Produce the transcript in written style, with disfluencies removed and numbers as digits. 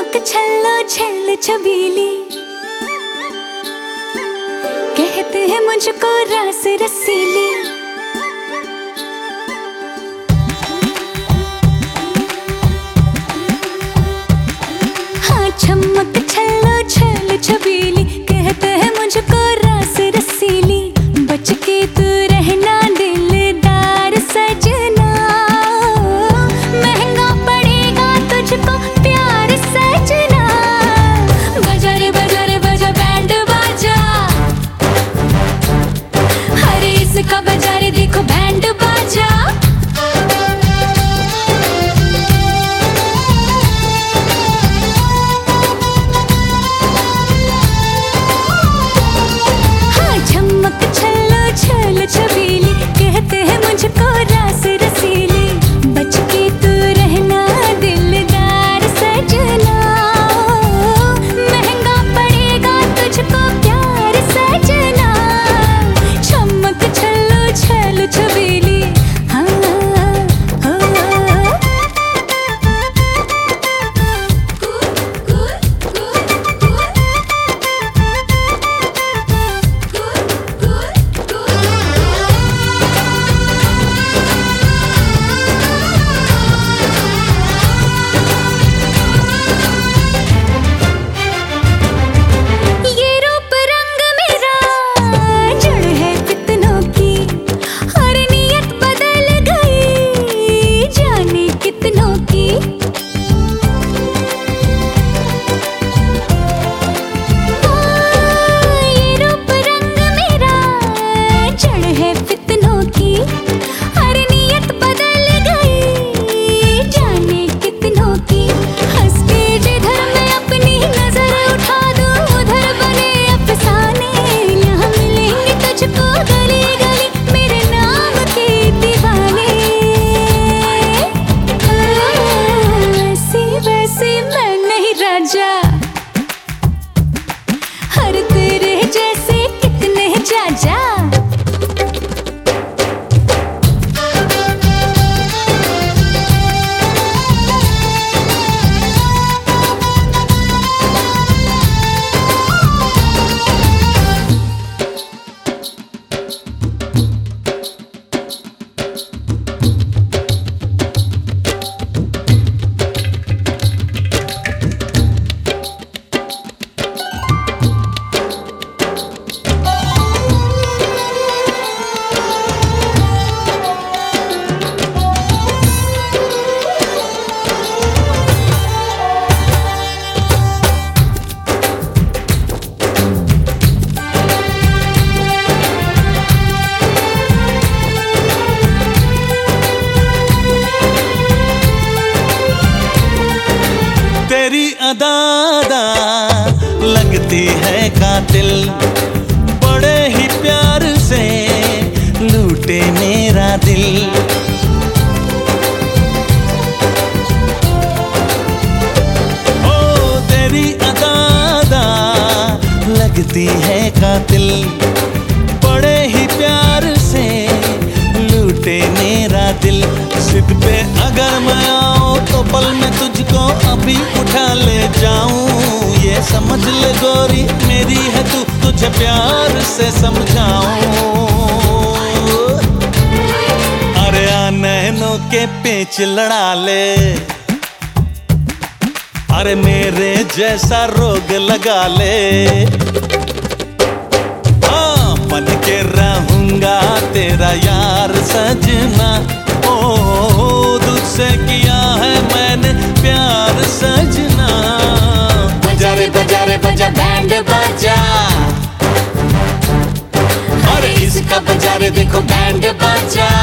चमक छल्लो छल छबीली, कहते हैं मुझको रास रसीली। हाँ चमक छल्लो छल छबीली, कहते हैं मुझको रास रसीली। बच के तू रहना दिलदार सजना, महंगा पड़ेगा तुझको प्यार सजना। बजा रे बजा रे बजा बैंड बाजा, अरे इसका बजा रे देखो बैंड बाजा। छल छबीली, कहते हैं मुझको रास रसीली। बच के तू रहना दिलदार सजना, महंगा पड़ेगा तुझको प्यार सजना। चमक छल्लो छल छबीली, हाँ हो। हर तेरे जैसे कितने जाजा। तेरी अदा लगती है कातिल, बड़े ही प्यार से लूटे मेरा दिल। ओ तेरी अदा लगती है कातिल, बड़े ही प्यार से लूटे मेरा दिल। जिद पे अगर मैं आऊं तो पल में तुझको अभी उठा ले जाऊं। ये समझ ले गोरी मेरी है तू, तुझे प्यार से समझाऊं। अरे नैनों के पेच लड़ा ले, अरे मेरे जैसा रोग लगा ले। हाँ बन के रहूंगा तेरा यार सजना, ओ तुझसे किया है मैंने प्यार सजना। बजा रे बजा रे बजा बैंड बाजा, अरे इसका बजा रे देखो बैंड बाजा।